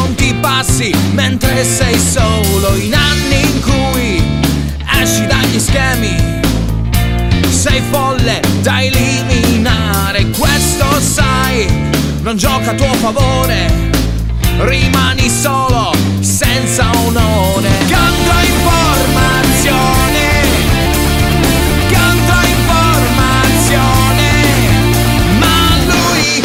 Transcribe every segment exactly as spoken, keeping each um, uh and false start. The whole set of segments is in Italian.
non ti passi mentre sei solo, in anni in cui esci dagli schemi, sei folle da eliminare. Questo sai, non gioca a tuo favore, rimani solo senza onore. Controinformazione, controinformazione, ma lui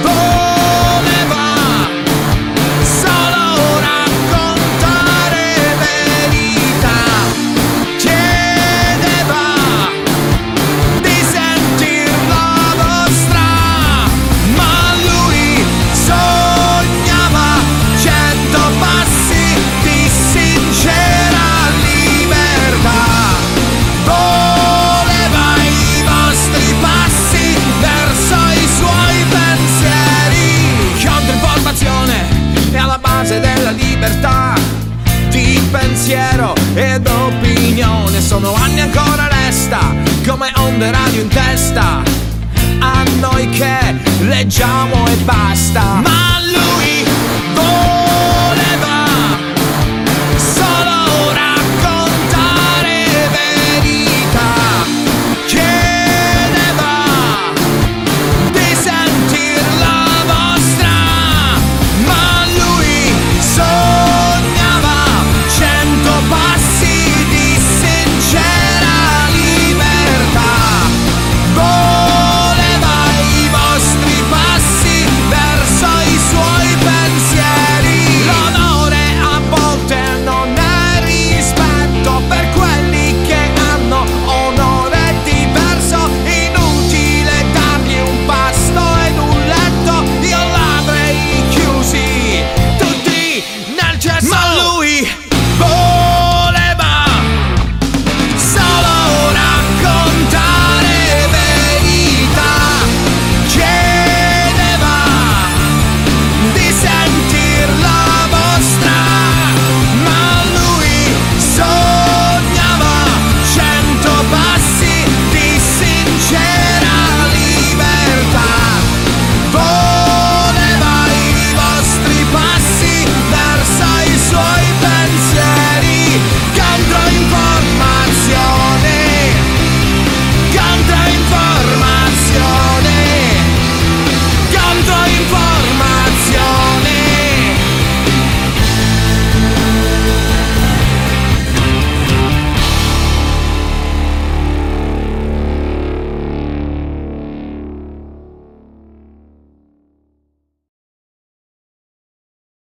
voleva solo raccontare verità, chiedeva di sentir la vostra, ma lui sognava cento passi di sincera libertà, voleva i vostri passi verso i suoi pensieri. Controinformazione è alla base della libertà di pensiero ed opinione. Sono anni ancora resta come onde radio in testa a noi che leggiamo e basta, ma lui voleva